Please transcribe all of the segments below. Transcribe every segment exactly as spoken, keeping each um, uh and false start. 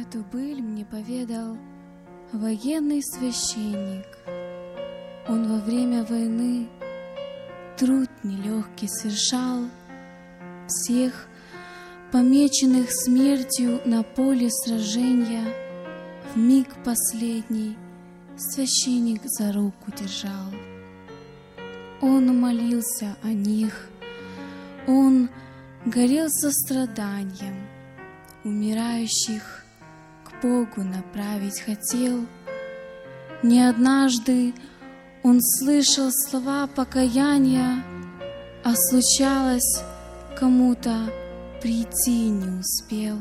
Эту быль мне поведал военный священник. Он во время войны труд нелегкий совершал. Всех помеченных смертью на поле сражения в миг последний священник за руку держал. Он молился о них, он горел состраданием, умирающих к Богу направить хотел. Не однажды он слышал слова покаяния, а случалось, кому-то прийти не успел.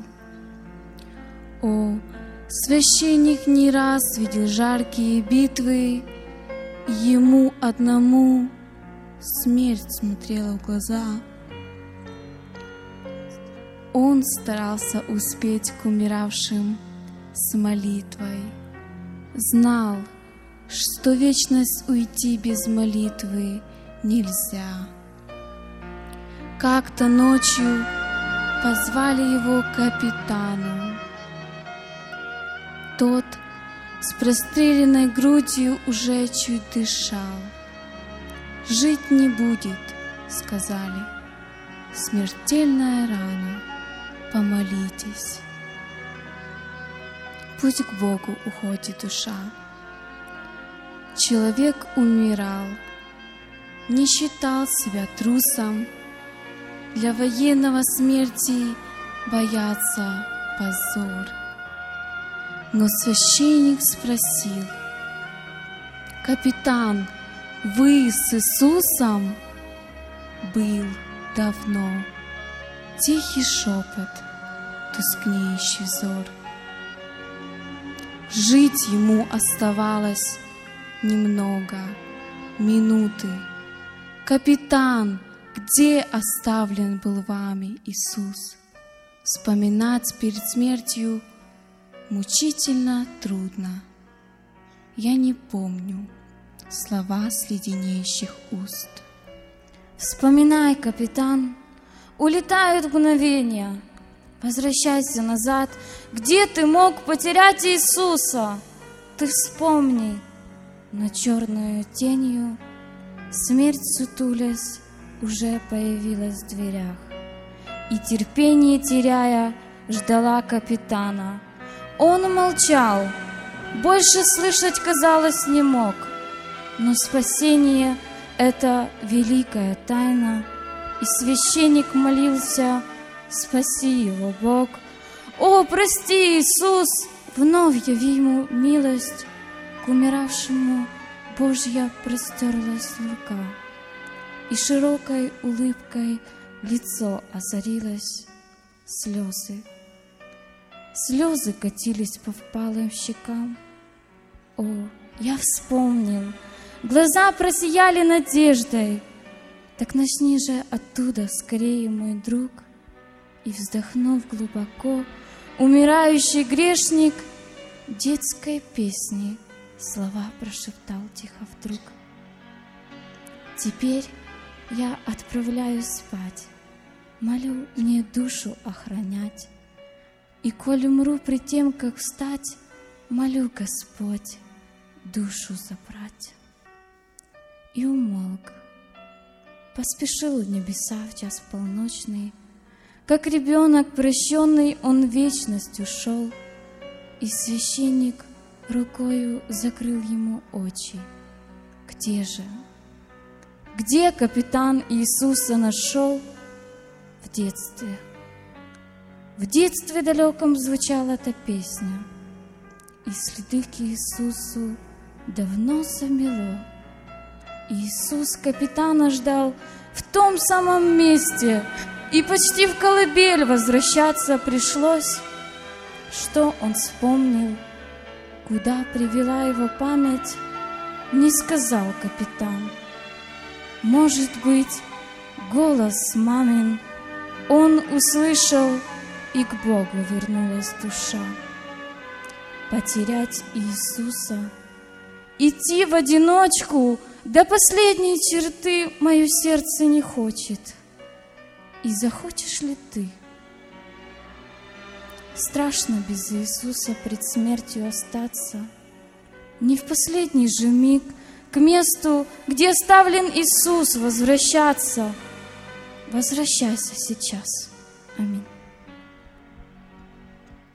О, священник не раз видел жаркие битвы, ему одному смерть смотрела в глаза. Он старался успеть к умиравшим с молитвой, знал, что в вечность уйти без молитвы нельзя. Как-то ночью позвали его к капитану. Тот с простреленной грудью уже чуть дышал. «Жить не будет», — сказали, — «смертельная рана, помолитесь». Путь к Богу уходит душа. Человек умирал, не считал себя трусом, для военного смерти боятся позор. Но священник спросил: «Капитан, вы с Иисусом?» Был давно тихий шепот, тускнеющий взор. Жить ему оставалось немного, минуты. «Капитан, где оставлен был вами Иисус?» Вспоминать перед смертью мучительно трудно. Я не помню слова с леденеющих уст. Вспоминай, капитан, улетают мгновения. Возвращайся назад, где ты мог потерять Иисуса? Ты вспомни, но черную тенью смерть, сутулясь, уже появилась в дверях. И терпение теряя, ждала капитана. Он молчал, больше слышать, казалось, не мог. Но спасение — это великая тайна, и священник молился: «Спаси его, Бог! О, прости, Иисус!» Вновь яви ему милость, к умиравшему Божья простерлась рука, и широкой улыбкой лицо озарилось. Слезы, слезы катились по впалым щекам. О, я вспомнил, глаза просияли надеждой. Так начни же оттуда скорее, мой друг. И, вздохнув глубоко, умирающий грешник детской песни слова прошептал тихо вдруг: «Теперь я отправляюсь спать, молю мне душу охранять, и коль умру пред тем, как встать, молю, Господь, душу забрать». И умолк, поспешил в небеса в час полночный. Как ребенок прощенный, он в вечность ушел, и священник рукою закрыл ему очи. Где же? Где капитан Иисуса нашел? В детстве. В детстве далеком звучала эта песня, и следы к Иисусу давно замело. Иисус капитана ждал в том самом месте, и почти в колыбель возвращаться пришлось. Что он вспомнил, куда привела его память, не сказал капитан. Может быть, голос мамин он услышал, и к Богу вернулась душа. Потерять Иисуса, идти в одиночку до последней черты мое сердце не хочет. И захочешь ли ты? страшно без Иисуса пред смертью остаться. Не в последний же миг к месту, где оставлен Иисус, возвращаться. Возвращайся сейчас. Аминь.